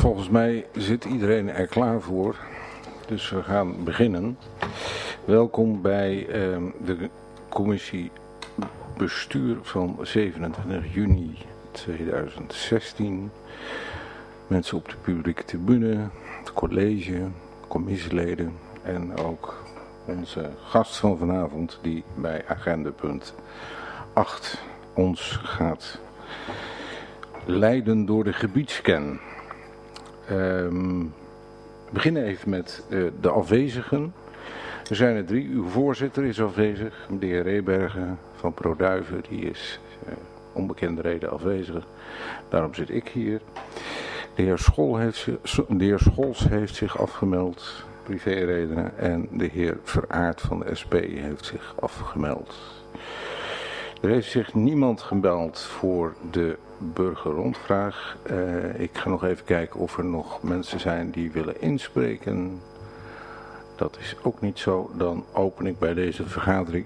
Volgens mij zit iedereen er klaar voor, dus we gaan beginnen. Welkom bij de commissie bestuur van 27 juni 2016. Mensen op de publieke tribune, het college, commissieleden en ook onze gast van vanavond die bij agendapunt 8 ons gaat leiden door de gebiedscan. We beginnen even met de afwezigen. Er zijn er 3. Uw voorzitter is afwezig. De heer Rebergen van ProDuiven, die is onbekende reden afwezig. Daarom zit ik hier. De heer Scholz heeft zich afgemeld, privéredenen. En de heer Veraert van de SP heeft zich afgemeld. Er heeft zich niemand gebeld voor de burgerrondvraag. Ik ga nog even kijken of er nog mensen zijn die willen inspreken. Dat is ook niet zo. Dan open ik bij deze vergadering